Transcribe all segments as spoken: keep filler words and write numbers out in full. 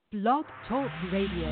Blog Talk Radio.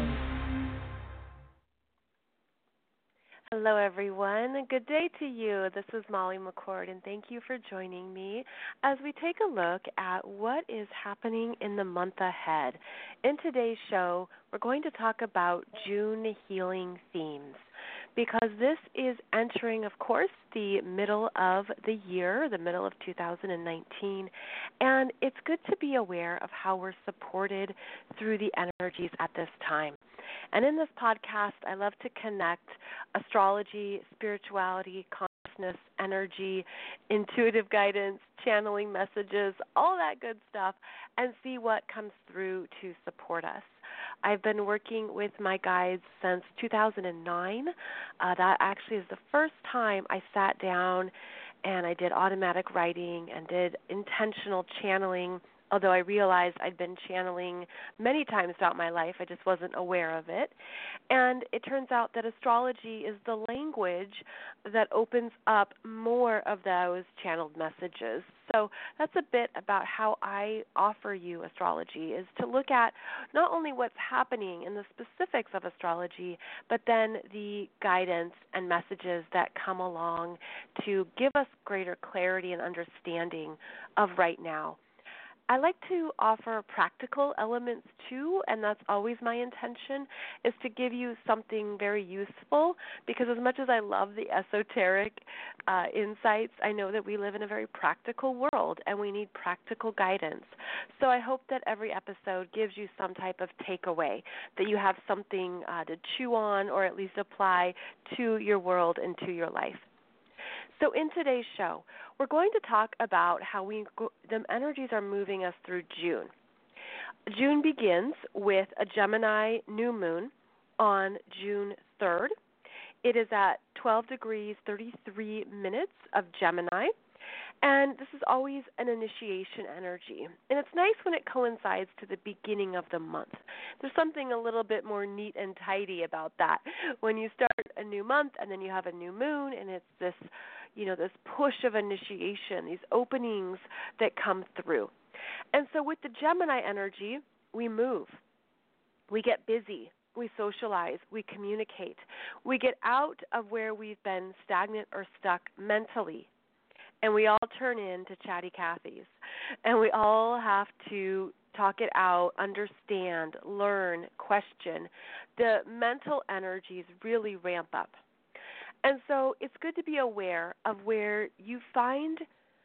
Hello, everyone. Good day to you. This is Molly McCord, and thank you for joining me as we take a look at what is happening in the month ahead. In today's show, we're going to talk about June healing themes because this is entering, of course, the middle of the year, the middle of two thousand nineteen, and it's good to be aware of how we're supported through the energies at this time. And in this podcast, I love to connect astrology, spirituality, consciousness, energy, intuitive guidance, channeling messages, all that good stuff, and see what comes through to support us. I've been working with my guides since two thousand nine. Uh, that actually is the first time I sat down and I did automatic writing and did intentional channeling, although I realized I'd been channeling many times throughout my life. I just wasn't aware of it. And it turns out that astrology is the language that opens up more of those channeled messages. So that's a bit about how I offer you astrology, is to look at not only what's happening in the specifics of astrology, but then the guidance and messages that come along to give us greater clarity and understanding of right now. I like to offer practical elements too, and that's always my intention, is to give you something very useful, because as much as I love the esoteric uh, insights, I know that we live in a very practical world and we need practical guidance. So I hope that every episode gives you some type of takeaway, that you have something uh, to chew on or at least apply to your world and to your life. So in today's show, we're going to talk about how we the energies are moving us through June. June begins with a Gemini new moon on June third. It is at twelve degrees, thirty-three minutes of Gemini, and this is always an initiation energy. And it's nice when it coincides to the beginning of the month. There's something a little bit more neat and tidy about that. When you start a new month and then you have a new moon, and it's this, you know, this push of initiation, these openings that come through. And so with the Gemini energy, we move. We get busy. We socialize. We communicate. We get out of where we've been stagnant or stuck mentally. And we all turn into chatty Cathys. And we all have to talk it out, understand, learn, question. The mental energies really ramp up. And so it's good to be aware of where you find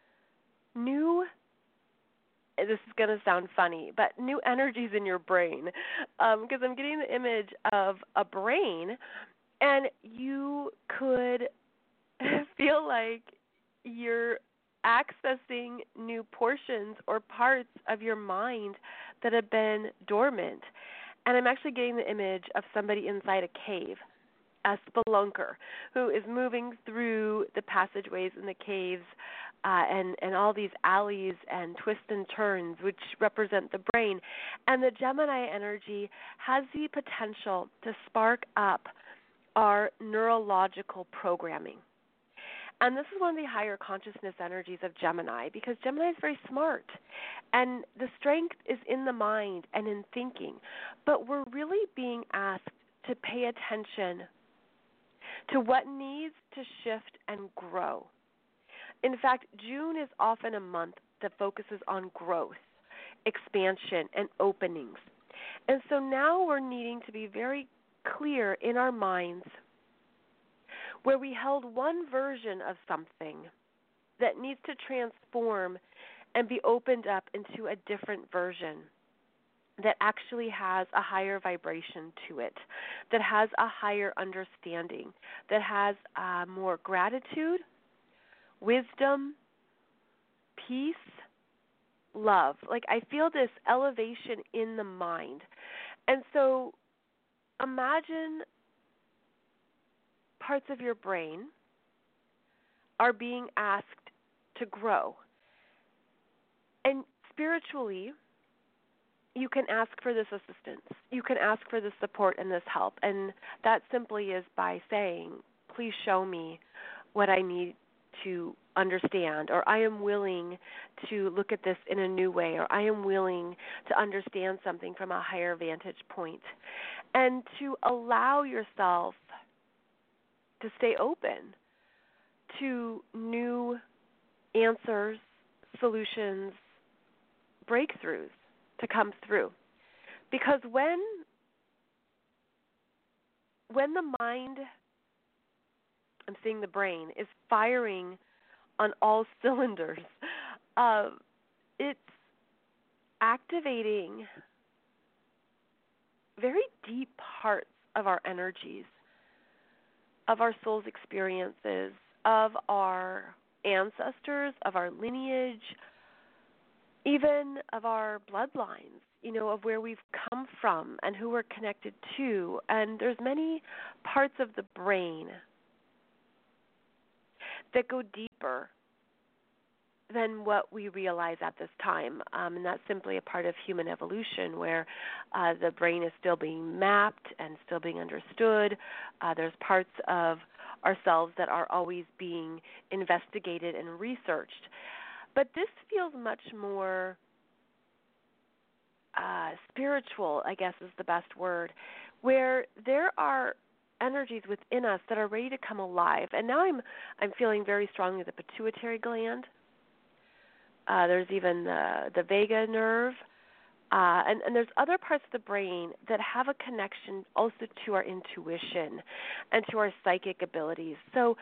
new, this is going to sound funny, but new energies in your brain. Um, because I'm getting the image of a brain, and you could feel like you're accessing new portions or parts of your mind that have been dormant. And I'm actually getting the image of somebody inside a cave, a spelunker, who is moving through the passageways in the caves uh, and, and all these alleys and twists and turns, which represent the brain. And the Gemini energy has the potential to spark up our neurological programming. And this is one of the higher consciousness energies of Gemini, because Gemini is very smart. And the strength is in the mind and in thinking. But we're really being asked to pay attention to what needs to shift and grow. In fact, June is often a month that focuses on growth, expansion, and openings. And so now we're needing to be very clear in our minds where we held one version of something that needs to transform and be opened up into a different version that actually has a higher vibration to it, that has a higher understanding, that has uh, more gratitude, wisdom, peace, love. Like, I feel this elevation in the mind. And so imagine parts of your brain are being asked to grow. And spiritually, you can ask for this assistance. You can ask for this support and this help. And that simply is by saying, please show me what I need to understand, or I am willing to look at this in a new way, or I am willing to understand something from a higher vantage point, and to allow yourself to stay open to new answers, solutions, breakthroughs to come through. Because when when the mind, I'm seeing the brain, is firing on all cylinders, uh, it's activating very deep parts of our energies, of our soul's experiences, of our ancestors, of our lineage, even of our bloodlines, you know, of where we've come from and who we're connected to. And there's many parts of the brain that go deeper than what we realize at this time. Um, and that's simply a part of human evolution, where uh, the brain is still being mapped and still being understood. Uh, there's parts of ourselves that are always being investigated and researched. But this feels much more uh, spiritual, I guess is the best word, where there are energies within us that are ready to come alive. And now I'm I'm feeling very strongly the pituitary gland. Uh, there's even the, the vagus nerve. Uh, and, and there's other parts of the brain that have a connection also to our intuition and to our psychic abilities. So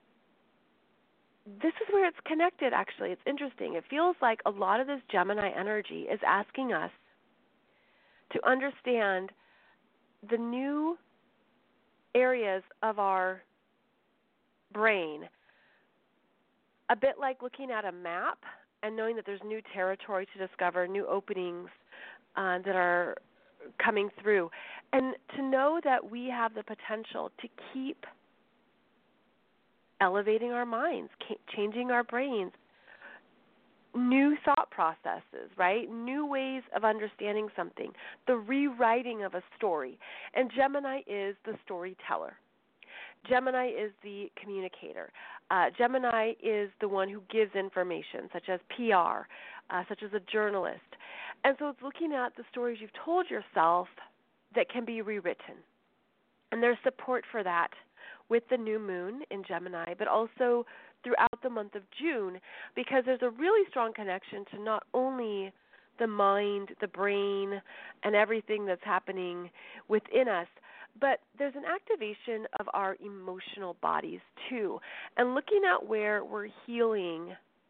this is where it's connected, actually. It's interesting. It feels like a lot of this Gemini energy is asking us to understand the new areas of our brain, a bit like looking at a map and knowing that there's new territory to discover, new openings uh, that are coming through, and to know that we have the potential to keep elevating our minds, changing our brains, new thought processes, right? New ways of understanding something, the rewriting of a story. And Gemini is the storyteller. Gemini is the communicator. Uh, Gemini is the one who gives information, such as P R, uh, such as a journalist. And so it's looking at the stories you've told yourself that can be rewritten. And there's support for that with the new moon in Gemini, but also throughout the month of June, because there's a really strong connection to not only the mind, the brain, and everything that's happening within us, but there's an activation of our emotional bodies too, and looking at where we're healing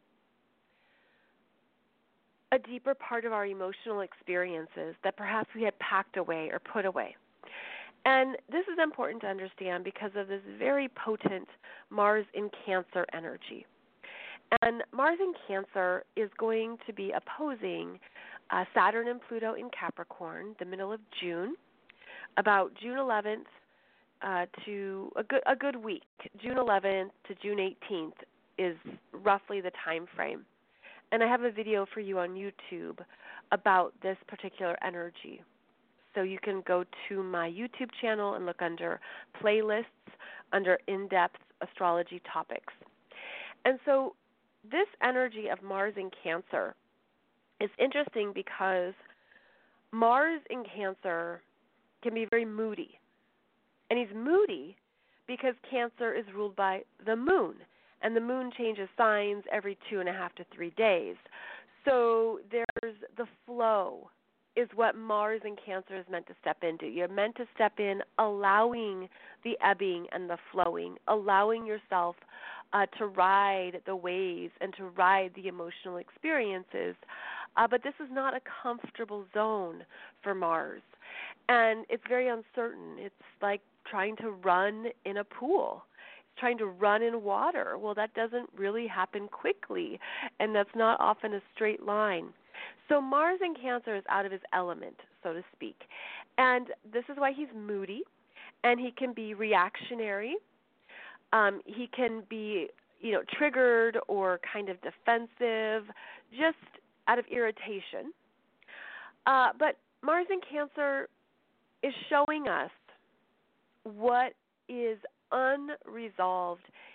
a deeper part of our emotional experiences that perhaps we had packed away or put away. And this is important to understand because of this very potent Mars in Cancer energy. And Mars in Cancer is going to be opposing uh, Saturn and Pluto in Capricorn the middle of June, about June eleventh uh, to a good a good week. June eleventh to June eighteenth is roughly the time frame. And I have a video for you on YouTube about this particular energy. So you can go to my YouTube channel and look under playlists, under in-depth astrology topics. And so this energy of Mars in Cancer is interesting because Mars in Cancer can be very moody. And he's moody because Cancer is ruled by the moon. And the moon changes signs every two and a half to three days. So there's the flow is what Mars in Cancer is meant to step into. You're meant to step in allowing the ebbing and the flowing, allowing yourself uh, to ride the waves and to ride the emotional experiences. Uh, but this is not a comfortable zone for Mars. And it's very uncertain. It's like trying to run in a pool. It's trying to run in water. Well, that doesn't really happen quickly, and that's not often a straight line. So Mars in Cancer is out of his element, so to speak. And this is why he's moody, and he can be reactionary. Um, he can be, you know, triggered or kind of defensive, just out of irritation. Uh, but Mars in Cancer is showing us what is unresolved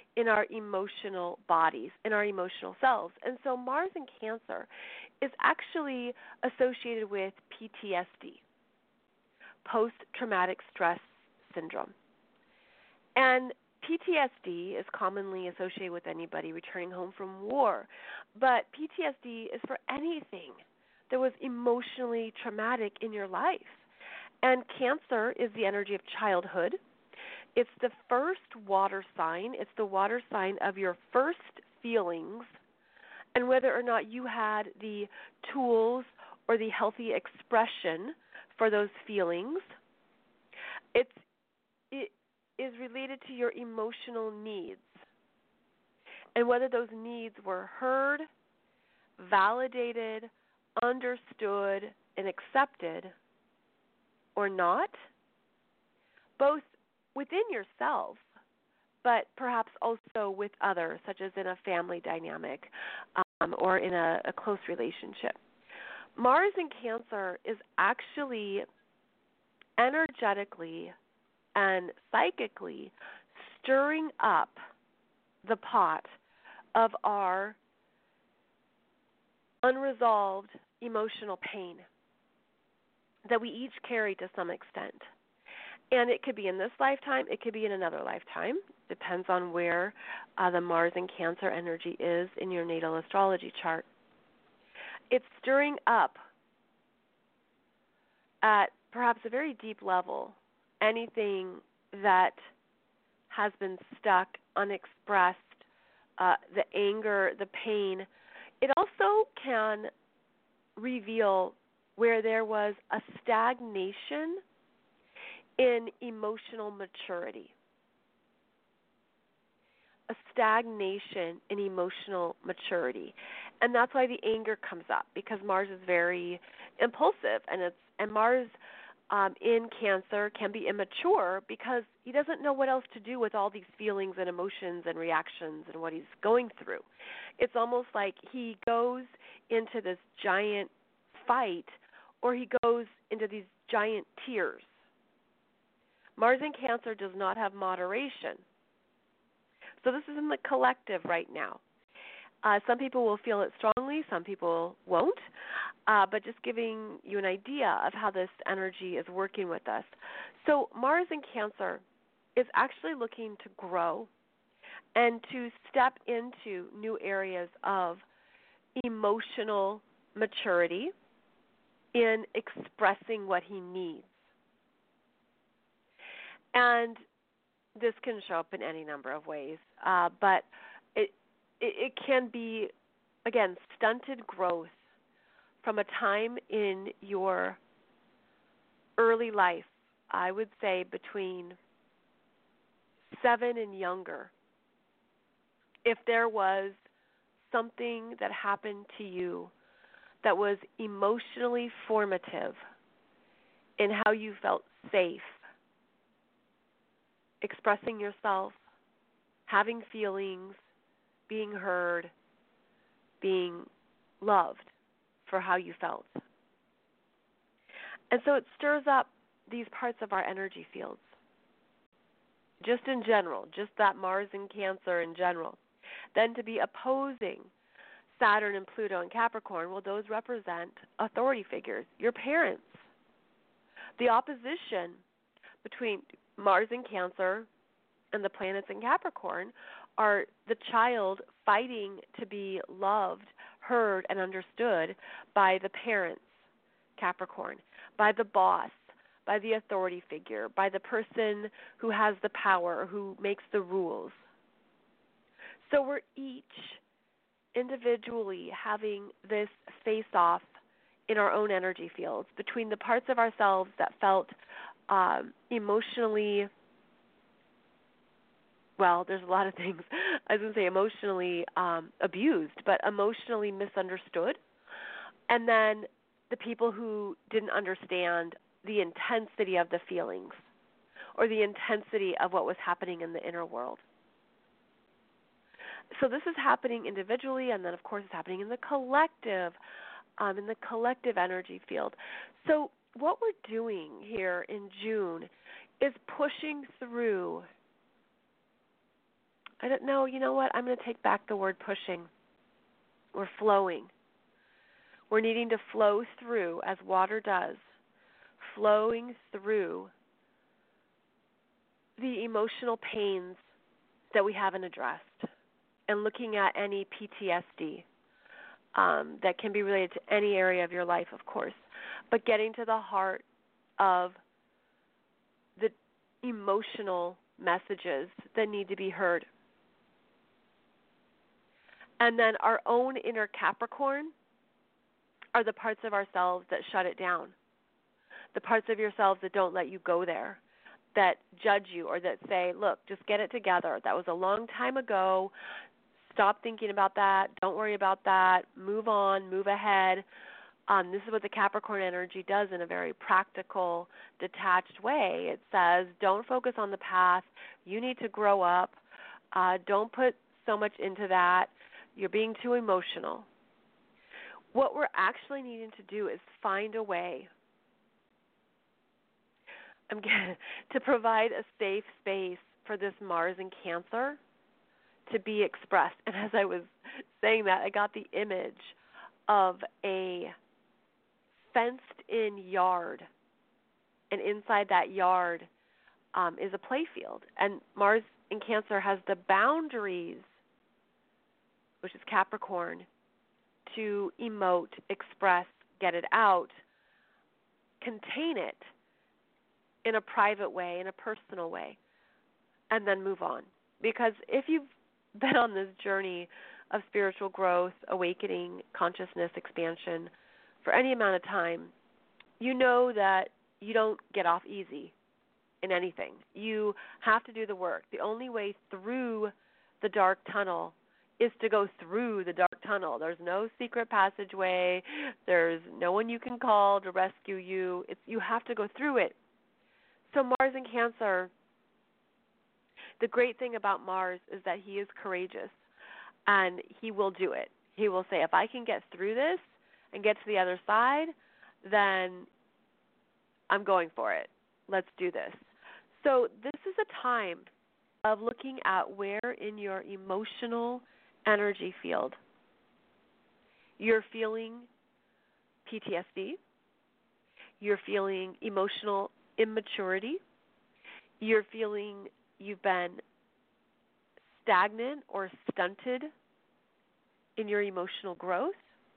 in our emotional bodies, in our emotional selves. And so Mars in Cancer is actually associated with P T S D, post-traumatic stress syndrome. And P T S D is commonly associated with anybody returning home from war, but P T S D is for anything that was emotionally traumatic in your life. And Cancer is the energy of childhood. It's the first water sign. It's the water sign of your first feelings, and whether or not you had the tools or the healthy expression for those feelings. It's it is related to your emotional needs and whether those needs were heard, validated, understood, and accepted or not, both within yourself, but perhaps also with others, such as in a family dynamic um, or in a, a close relationship. Mars in Cancer is actually energetically and psychically stirring up the pot of our unresolved emotional pain that we each carry to some extent. And it could be in this lifetime, it could be in another lifetime. Depends on where uh, the Mars in Cancer energy is in your natal astrology chart. It's stirring up at perhaps a very deep level anything that has been stuck, unexpressed, uh, the anger, the pain. It also can reveal where there was a stagnation in emotional maturity. A stagnation in emotional maturity. And that's why the anger comes up, because Mars is very impulsive, and it's and Mars um, in Cancer can be immature because he doesn't know what else to do with all these feelings and emotions and reactions and what he's going through. It's almost like he goes into this giant fight, or he goes into these giant tears. Mars in Cancer does not have moderation. So this is in the collective right now. Uh, some people will feel it strongly, some people won't, uh, but just giving you an idea of how this energy is working with us. So Mars in Cancer is actually looking to grow and to step into new areas of emotional maturity in expressing what he needs. And this can show up in any number of ways, uh, but it, it it can be, again, stunted growth from a time in your early life, I would say between seven and younger. If there was something that happened to you that was emotionally formative in how you felt safe, expressing yourself, having feelings, being heard, being loved for how you felt. And so it stirs up these parts of our energy fields, just in general, just that Mars in Cancer in general. Then to be opposing Saturn and Pluto and Capricorn, well, those represent authority figures, your parents. The opposition between Mars in Cancer and the planets in Capricorn are the child fighting to be loved, heard, and understood by the parents, Capricorn, by the boss, by the authority figure, by the person who has the power, who makes the rules. So we're each individually having this face-off in our own energy fields between the parts of ourselves that felt um, emotionally, well, there's a lot of things, I was going to say emotionally um, abused, but emotionally misunderstood, and then the people who didn't understand the intensity of the feelings or the intensity of what was happening in the inner world. So this is happening individually, and then, of course, it's happening in the collective, um, in the collective energy field. So what we're doing here in June is pushing through I don't know, you know what? I'm going to take back the word pushing. We're flowing. We're needing to flow through, as water does, flowing through the emotional pains that we haven't addressed and looking at any P T S D um, that can be related to any area of your life, of course, but getting to the heart of the emotional messages that need to be heard. And then our own inner Capricorn are the parts of ourselves that shut it down, the parts of yourselves that don't let you go there, that judge you or that say, look, just get it together. That was a long time ago. Stop thinking about that. Don't worry about that. Move on. Move ahead. Um, this is what the Capricorn energy does in a very practical, detached way. It says, don't focus on the past. You need to grow up. Uh, don't put so much into that. You're being too emotional. What we're actually needing to do is find a way I'm gonna, to provide a safe space for this Mars in Cancer to be expressed. And as I was saying that, I got the image of a fenced-in yard, and inside that yard um, is a play field. And Mars in Cancer has the boundaries, which is Capricorn, to emote, express, get it out, contain it in a private way, in a personal way, and then move on. Because if you've been on this journey of spiritual growth, awakening, consciousness expansion for any amount of time, you know that you don't get off easy in anything. You have to do the work. The only way through the dark tunnel is to go through the dark tunnel. There's no secret passageway. There's no one you can call to rescue you. It's, you have to go through it. So Mars in Cancer, the great thing about Mars is that he is courageous, and he will do it. He will say, if I can get through this and get to the other side, then I'm going for it. Let's do this. So this is a time of looking at where in your emotional energy field you're feeling P T S D, you're feeling emotional immaturity, you're feeling you've been stagnant or stunted in your emotional growth.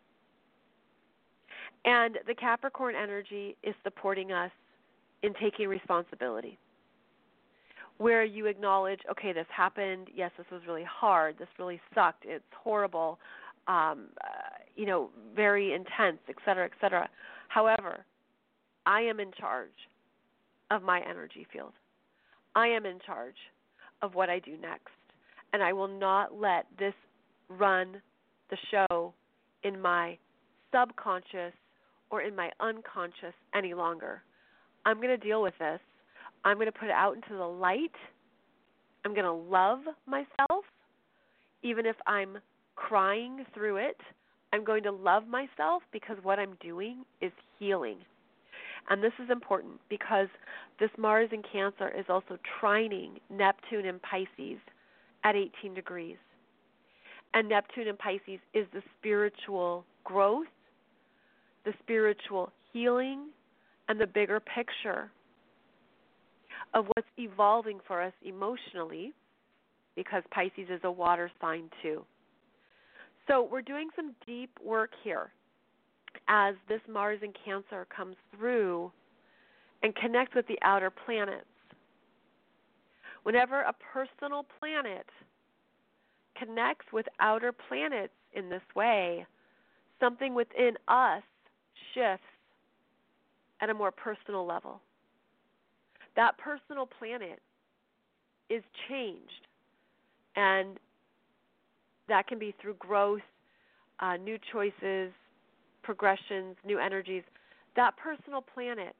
And the Capricorn energy is supporting us in taking responsibility, where you acknowledge, okay, this happened. Yes, this was really hard. This really sucked. It's horrible, um, uh, you know, very intense, et cetera, et cetera. However, I am in charge of my energy field. I am in charge of what I do next. And I will not let this run the show in my subconscious or in my unconscious any longer. I'm going to deal with this. I'm going to put it out into the light. I'm going to love myself. Even if I'm crying through it, I'm going to love myself because what I'm doing is healing. And this is important because this Mars in Cancer is also trining Neptune in Pisces at eighteen degrees. And Neptune in Pisces is the spiritual growth, the spiritual healing, and the bigger picture of what's evolving for us emotionally, because Pisces is a water sign too. So we're doing some deep work here as this Mars in Cancer comes through and connects with the outer planets. Whenever a personal planet connects with outer planets in this way, something within us shifts at a more personal level. That personal planet is changed, and that can be through growth, uh, new choices, progressions, new energies. That personal planet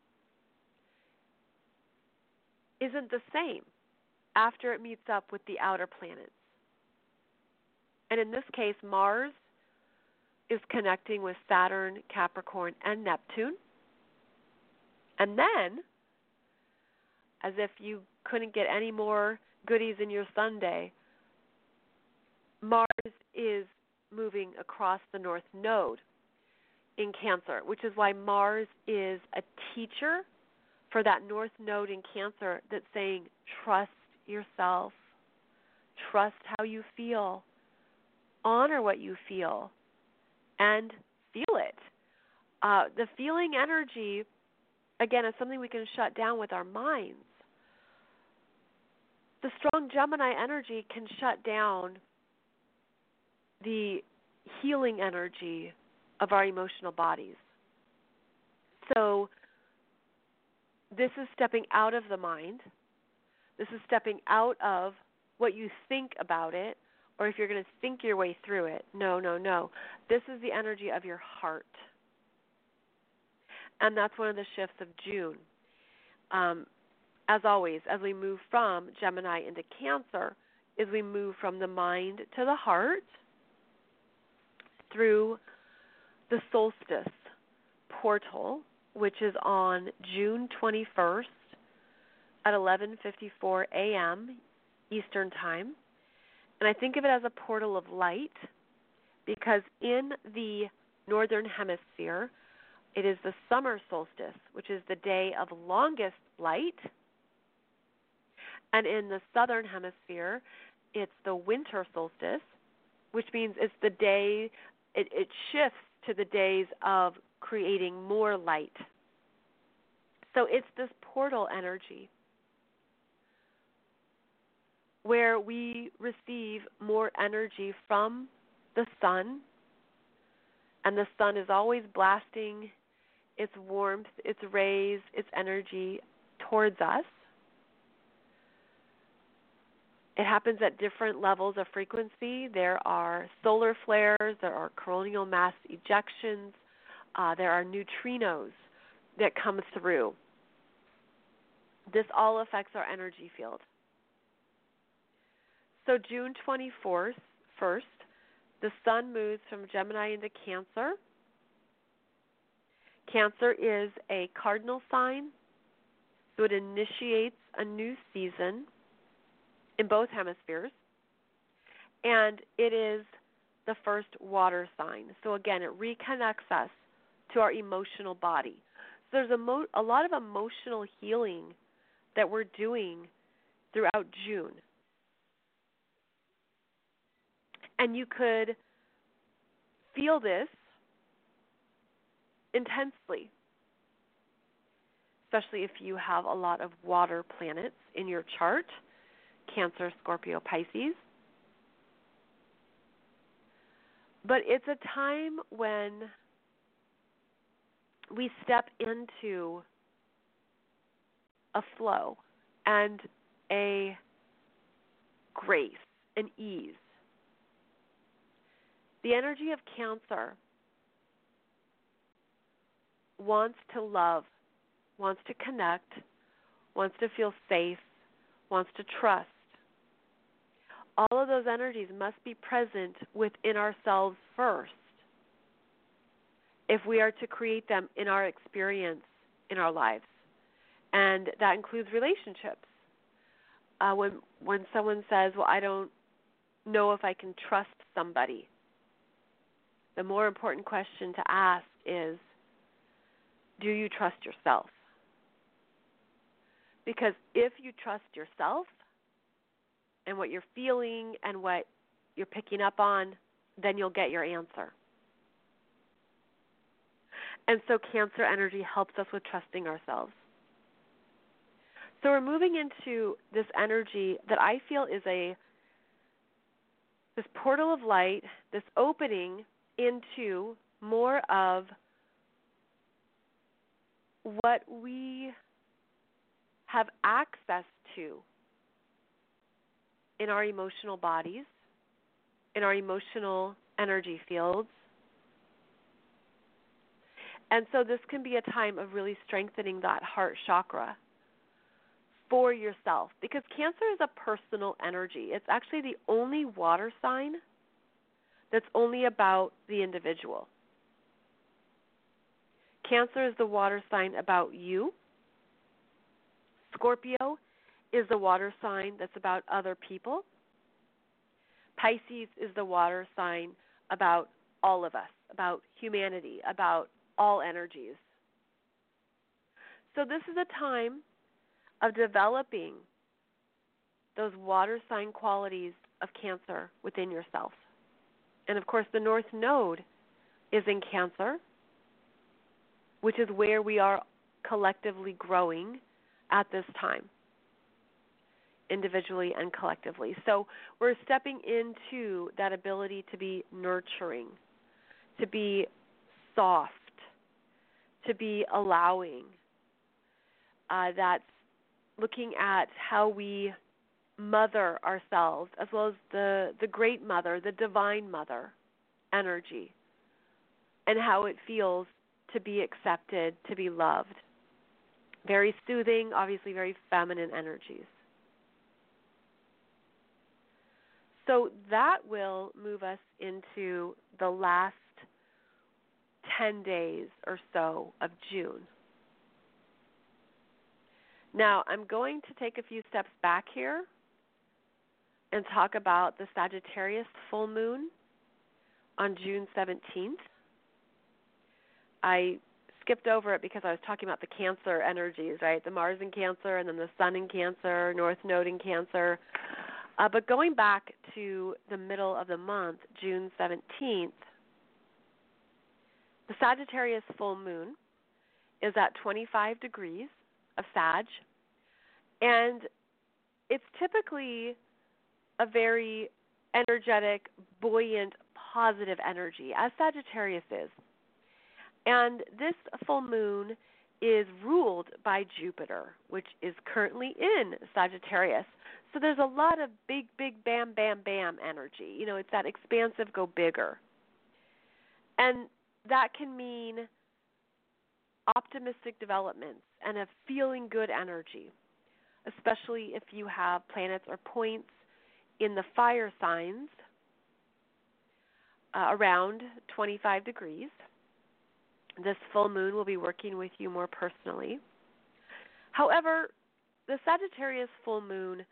isn't the same after it meets up with the outer planets. And in this case, Mars is connecting with Saturn, Capricorn, and Neptune. And then, as if you couldn't get any more goodies in your sundae, is moving across the North Node in Cancer, which is why Mars is a teacher for that North Node in Cancer that's saying, trust yourself, trust how you feel, honor what you feel, and feel it. Uh, the feeling energy, again, is something we can shut down with our minds. The strong Gemini energy can shut down the healing energy of our emotional bodies. So this is stepping out of the mind. This is stepping out of what you think about it, or if you're going to think your way through it. No, no, no. This is the energy of your heart. And that's one of the shifts of June. Um, as always, as we move from Gemini into Cancer, is we move from the mind to the heart through the solstice portal, which is on June twenty-first at eleven fifty-four a.m. Eastern Time. And I think of it as a portal of light because in the Northern Hemisphere, it is the summer solstice, which is the day of longest light. And in the Southern Hemisphere, it's the winter solstice, which means it's the day, it, it shifts to the days of creating more light. So it's this portal energy where we receive more energy from the sun, and the sun is always blasting its warmth, its rays, its energy towards us. It happens at different levels of frequency. There are solar flares, there are coronal mass ejections, uh, there are neutrinos that come through. This all affects our energy field. So June twenty-fourth, first, the sun moves from Gemini into Cancer. Cancer is a cardinal sign, so it initiates a new season in both hemispheres, and it is the first water sign. So again, it reconnects us to our emotional body. So there's a, mo- a lot of emotional healing that we're doing throughout June. And you could feel this intensely, especially if you have a lot of water planets in your chart, Cancer, Scorpio, Pisces. But it's a time when we step into a flow and a grace, an ease. The energy of Cancer wants to love, wants to connect, wants to feel safe, wants to trust. All of those energies must be present within ourselves first if we are to create them in our experience in our lives. And that includes relationships. Uh, when when someone says, well, I don't know if I can trust somebody, the more important question to ask is, do you trust yourself? Because if you trust yourself and what you're feeling and what you're picking up on, then you'll get your answer. And so Cancer energy helps us with trusting ourselves. So we're moving into this energy that I feel is a this portal of light, this opening into more of what we have access to in our emotional bodies, in our emotional energy fields. And so this can be a time of really strengthening that heart chakra for yourself, because Cancer is a personal energy. It's actually the only water sign that's only about the individual. Cancer is the water sign about you. Scorpio is the water sign that's about other people. Pisces is the water sign about all of us, about humanity, about all energies. So this is a time of developing those water sign qualities of Cancer within yourself. And of course, the North Node is in Cancer, which is where we are collectively growing at this time, individually and collectively. So we're stepping into that ability to be nurturing, to be soft, to be allowing. Uh, that's looking at how we mother ourselves, as well as the, the great mother, the divine mother energy, and how it feels to be accepted, to be loved. Very soothing, obviously very feminine energies. So that will move us into the last ten days or so of June. Now, I'm going to take a few steps back here and talk about the Sagittarius full moon on June seventeenth. I skipped over it because I was talking about the Cancer energies, right? The Mars in Cancer and then the Sun in Cancer, North Node in Cancer. Uh, but going back to the middle of the month, June seventeenth, the Sagittarius full moon is at twenty-five degrees of Sag, and it's typically a very energetic, buoyant, positive energy, as Sagittarius is. And this full moon is ruled by Jupiter, which is currently in Sagittarius. So there's a lot of big, big, bam, bam, bam energy. You know, it's that expansive, go bigger. And that can mean optimistic developments and a feeling good energy, especially if you have planets or points in the fire signs uh, around twenty-five degrees. This full moon will be working with you more personally. However, the Sagittarius full moon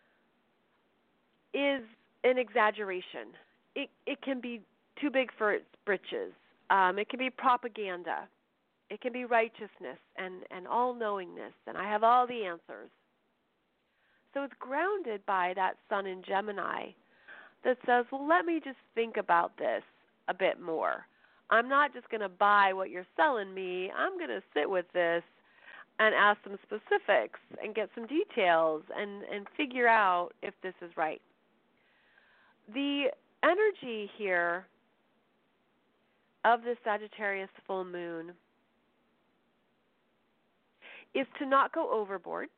is an exaggeration. It it can be too big for its britches. Um, it can be propaganda. It can be righteousness and, and all-knowingness, and I have all the answers. So it's grounded by that Sun in Gemini that says, well, let me just think about this a bit more. I'm not just going to buy what you're selling me. I'm going to sit with this and ask some specifics and get some details and, and figure out if this is right. The energy here of the Sagittarius full moon is to not go overboard,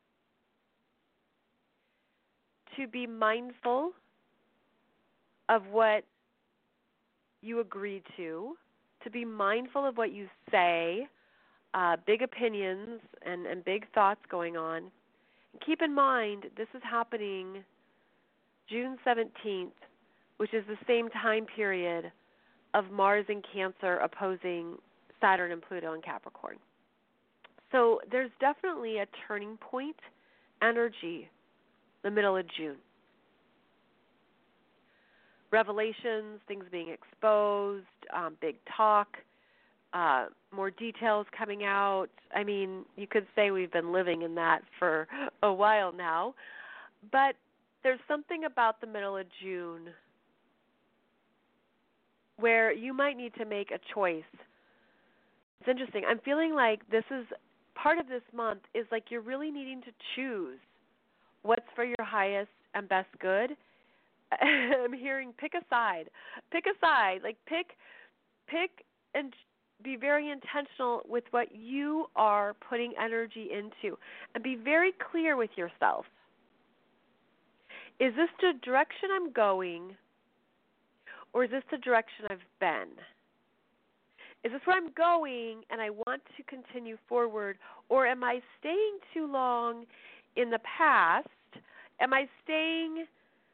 to be mindful of what you agree to, to be mindful of what you say, uh, big opinions and, and big thoughts going on. And keep in mind, this is happening June seventeenth, which is the same time period of Mars in Cancer opposing Saturn and Pluto in Capricorn. So there's definitely a turning point energy the middle of June. Revelations, things being exposed, um, big talk, uh, more details coming out. I mean, you could say we've been living in that for a while now. But there's something about the middle of June where you might need to make a choice. It's interesting. I'm feeling like this is part of this month is like you're really needing to choose what's for your highest and best good. I'm hearing pick a side. Pick a side. Like pick, pick and be very intentional with what you are putting energy into. And be very clear with yourself. Is this the direction I'm going, or is this the direction I've been? Is this where I'm going and I want to continue forward, or am I staying too long in the past? Am I staying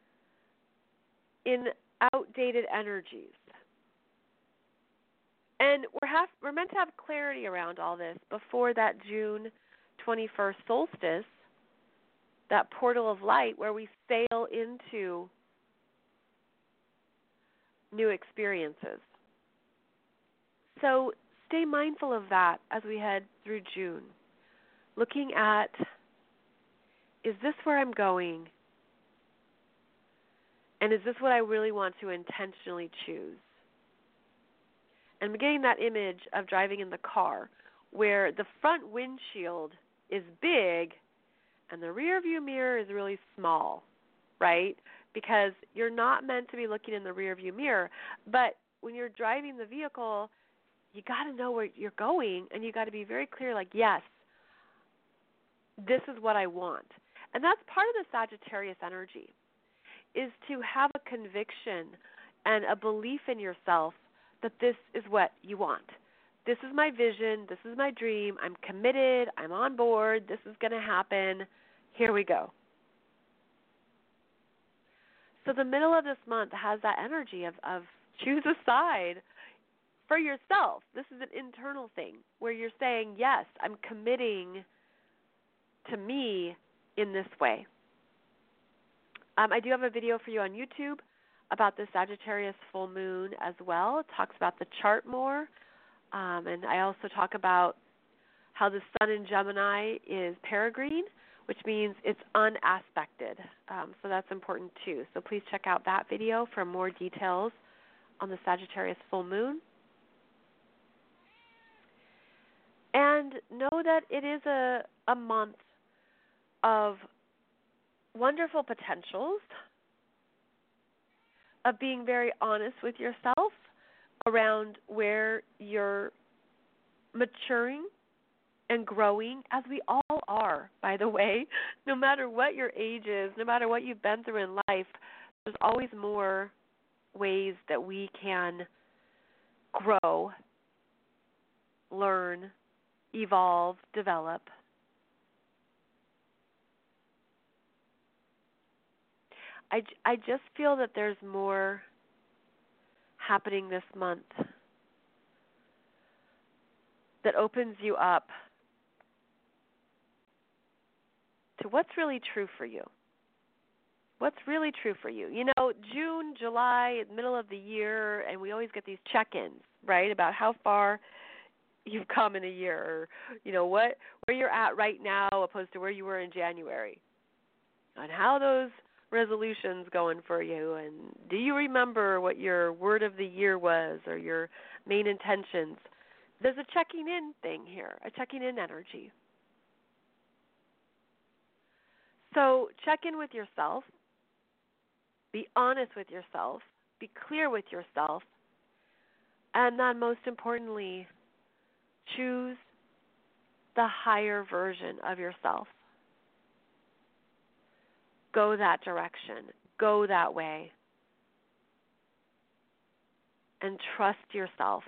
in outdated energies? And we're have, we're meant to have clarity around all this before that June twenty-first solstice, that portal of light where we sail into new experiences. So stay mindful of that as we head through June. Looking at, is this where I'm going? And is this what I really want to intentionally choose? And I'm getting that image of driving in the car where the front windshield is big and the rear view mirror is really small, right? Because you're not meant to be looking in the rear view mirror. But when you're driving the vehicle, you got to know where you're going, and you got to be very clear, like, yes, this is what I want. And that's part of the Sagittarius energy, is to have a conviction and a belief in yourself that this is what you want. This is my vision. This is my dream. I'm committed. I'm on board. This is going to happen. Here we go. So the middle of this month has that energy of, of choose a side for yourself. This is an internal thing where you're saying, yes, I'm committing to me in this way. Um, I do have a video for you on YouTube about the Sagittarius full moon as well. It talks about the chart more. Um, and I also talk about how the sun in Gemini is peregrine, which means it's unaspected. Um, so that's important too. So please check out that video for more details on the Sagittarius full moon. And know that it is a, a month of wonderful potentials, of being very honest with yourself around where you're maturing and growing, as we all are, by the way. No matter what your age is, no matter what you've been through in life, there's always more ways that we can grow, learn, evolve, develop. I, I just feel that there's more happening this month that opens you up to what's really true for you. What's really true for you? You know, June, July, middle of the year, and we always get these check-ins, right, about how far you've come in a year, or, you know, what where you're at right now opposed to where you were in January, and how those resolutions going for you, and do you remember what your word of the year was or your main intentions? There's a checking in thing here, a checking in energy. So check in with yourself, be honest with yourself, be clear with yourself, and then most importantly, choose the higher version of yourself. Go that direction. Go that way. And trust yourself.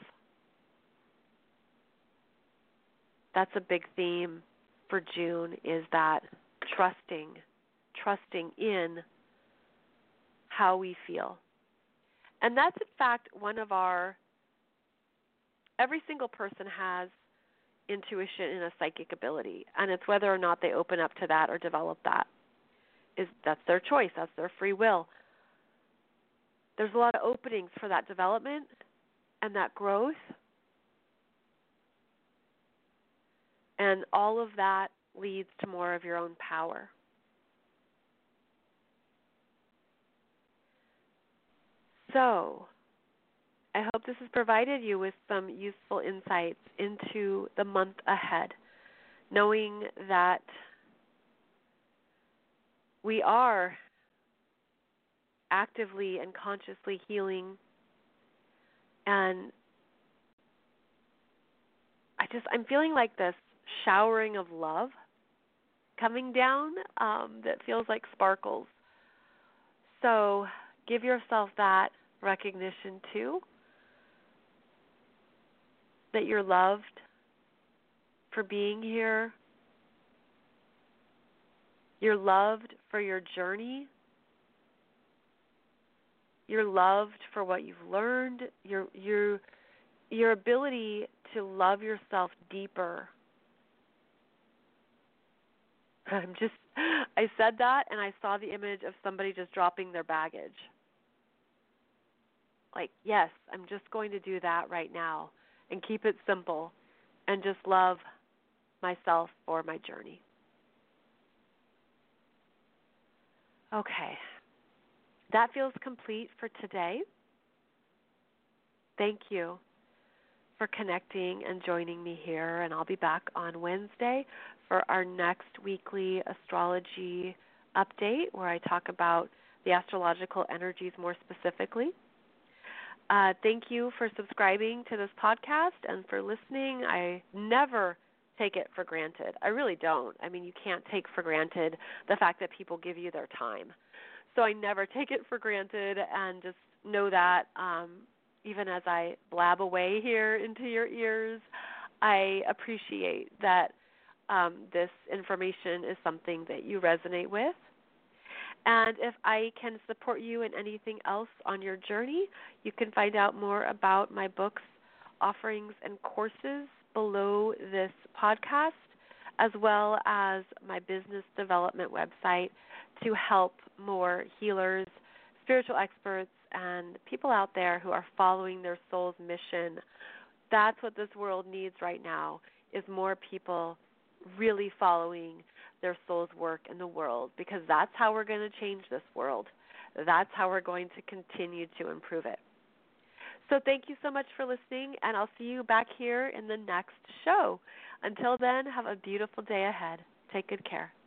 That's a big theme for June, is that trusting, trusting in how we feel. And that's, in fact, one of our, every single person has intuition and a psychic ability, and it's whether or not they open up to that or develop that. Is that's their choice. That's their free will. There's a lot of openings for that development and that growth. And all of that leads to more of your own power. So, I hope this has provided you with some useful insights into the month ahead, knowing that we are actively and consciously healing, and I just, I'm feeling like this showering of love coming down um, that feels like sparkles. So give yourself that recognition too, that you're loved for being here. You're loved for your journey. You're loved for what you've learned. Your your your ability to love yourself deeper. I'm just I said that and I saw the image of somebody just dropping their baggage. like, yes, I'm just going to do that right now and keep it simple and just love myself for my journey. Okay. That feels complete for today. Thank you for connecting and joining me here, and I'll be back on Wednesday for our next weekly astrology update where I talk about the astrological energies more specifically. Uh, thank you for subscribing to this podcast and for listening. I never take it for granted. I really don't. I mean, you can't take for granted the fact that people give you their time. So I never take it for granted, and just know that um, even as I blab away here into your ears, I appreciate that um, this information is something that you resonate with. And if I can support you in anything else on your journey, you can find out more about my books, offerings, and courses below this podcast, as well as my business development website to help more healers, spiritual experts, and people out there who are following their soul's mission. That's what this world needs right now, is more people really following their soul's work in the world, because that's how we're going to change this world. That's how we're going to continue to improve it. So thank you so much for listening, and I'll see you back here in the next show. Until then, have a beautiful day ahead. Take good care.